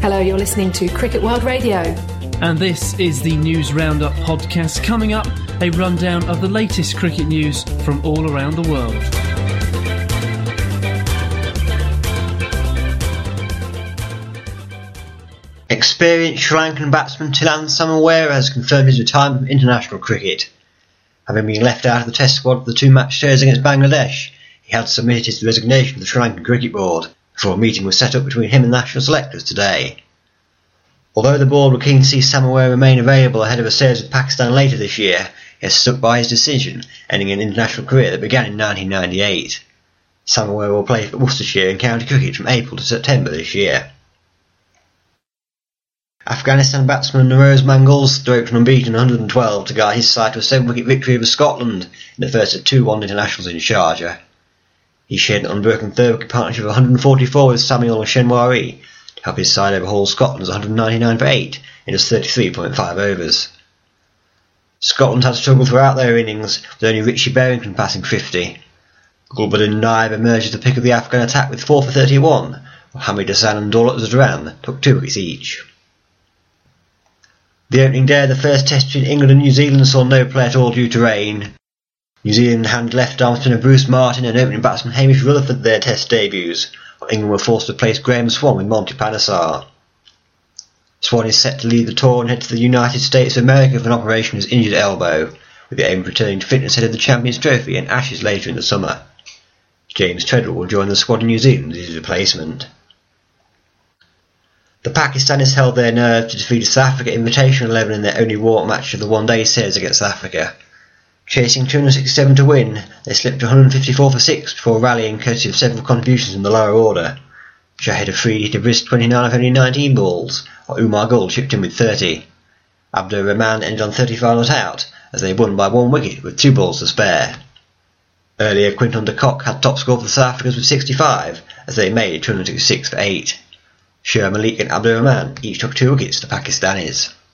Hello, you're listening to Cricket World Radio. And this is the News Roundup podcast. Coming up, a rundown of the latest cricket news from all around the world. Experienced Sri Lankan batsman Thilan Samaraweera has confirmed his retirement from international cricket. Having been left out of the test squad for the two-match series against Bangladesh, he had submitted his resignation to the Sri Lankan Cricket Board before a meeting was set up between him and the national selectors today. Although the board were keen to see Samaraweera remain available ahead of a series with Pakistan later this year, he has stuck by his decision, ending an international career that began in 1998. Samaraweera will play for Worcestershire in county cricket from April to September this year. Afghanistan batsman Noroz Mangal stroked an unbeaten 112 to guide his side to a 7-wicket victory over Scotland in the first of two one internationals in Sharjah. He shared an unbroken third-wicket partnership of 144 with Samuel Shenwari to help his side overhaul Scotland's 199 for 8 in just 33.5 overs. Scotland had struggled throughout their innings, with only Richie Berrington passing 50. Gulbuddin Naib emerged as the pick of the Afghan attack with 4 for 31, while Hamid Hassan and Daulat Zadran took 2 wickets each. The opening day of the first test between England and New Zealand saw no play at all due to rain. New Zealand handed left-arm spinner Bruce Martin and opening batsman Hamish Rutherford their test debuts, while England were forced to replace Graham Swan with Monty Panesar. Swan is set to lead the tour and head to the United States of America for an operation on his injured elbow, with the aim of returning to fitness ahead of the Champions Trophy and Ashes later in the summer. James Treadwell will join the squad in New Zealand as his replacement. The Pakistanis held their nerve to defeat a South Africa Invitational 11 in their only warm match of the one-day series against South Africa. Chasing 267 to win, they slipped to 154 for 6 before rallying courtesy of several contributions in the lower order. Shahid Afridi hit a brisk 29 of only 19 balls, while Umar Gul chipped in with 30. Abdur Rahman ended on 35 not out, as they won by 1 wicket with 2 balls to spare. Earlier, Quinton de Kock had top score for the South Africans with 65, as they made 266 for 8. Sher Malik and Abdur Rahman each took 2 wickets to the Pakistanis.